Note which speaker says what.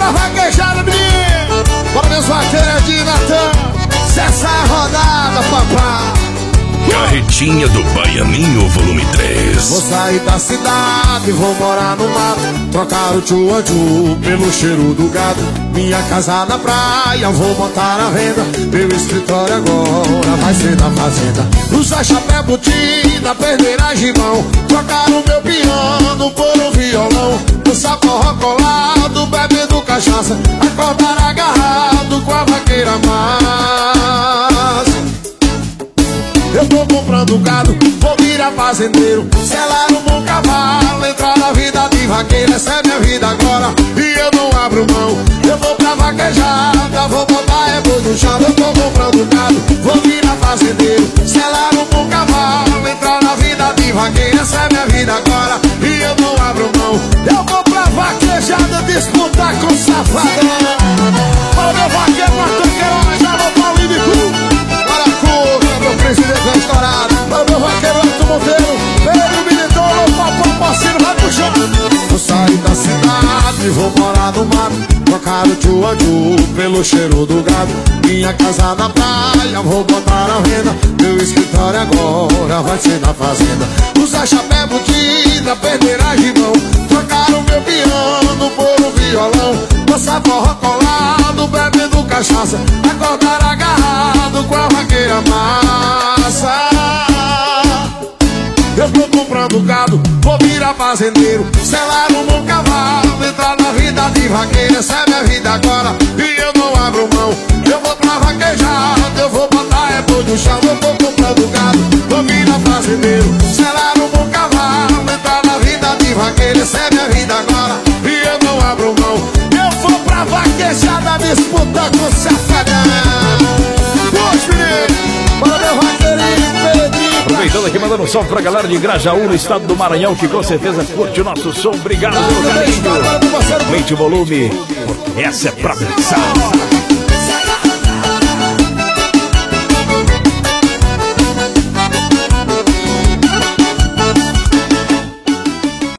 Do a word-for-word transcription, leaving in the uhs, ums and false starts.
Speaker 1: pra vaquejada, menino. Bora meus vaqueiros de Natan. Cessa a rodada, papai.
Speaker 2: Carretinha do Baianinho, volume três.
Speaker 1: Vou sair da cidade, vou morar no mato, trocar o tchu-a-tchu pelo cheiro do gado. Minha casa na praia, vou botar à venda. Meu escritório agora vai ser na fazenda. Usar chapéu, botina, perder a gibão, trocar o meu piano por um violão. Dançar forró colado, bebendo cachaça, acordar agarrado com a vaqueira massa. Eu tô comprando gado, vou virar fazendeiro, selar um bom cavalo, entrar na vida de vaqueiro. Essa é minha vida agora e eu não abro mão. Eu vou pra vaquejada, vou botar é boi no chão. Eu tô comprando gado, vou virar fazendeiro, selar um bom cavalo, entrar na vida de vaqueiro. Essa é minha vida agora e eu não abro mão. Eu vou pra vaquejada disputar com o safadão. Para meu vaqueiro, Martão Queiroz, já vou pra Libicu. Meu presidente vai estourado. Para o meu vaqueiro Arthur Monteiro, Pedro Militão, meu papo parceiro, vai puxando. Vou sair da cidade, vou morar no mato, trocar o tchu-a-tchu pelo cheiro do gado. Minha casa na praia, vou botar à venda. Meu escritório agora vai ser na fazenda. Usar chapéu, botina, perder a gibão, trocar o meu piano por um violão. Dançar forró colado, bebendo cachaça, acordar agarrado com a vaqueira massa. Eu tô comprando gado, vou virar fazendeiro, selar um bom cavalo, entrar na vida de vaqueiro. Essa é minha vida agora e eu não abro mão. Eu vou pra vaquejada, eu vou botar é boi no chão. Eu tô comprando gado, vou virar fazendeiro, selar um bom cavalo, entrar na vida de vaqueiro. Essa é minha vida agora e eu não abro mão. Eu vou pra vaquejada disputar com o safadão. Dois meninos, para meu vaqueirinho, Pedrinho.
Speaker 3: Aproveitando aqui, mandando um salve pra galera de Grajaú, no estado do Maranhão, que com certeza curte o nosso som. Obrigado pelo carinho. Aumente o volume, essa é pra pensar.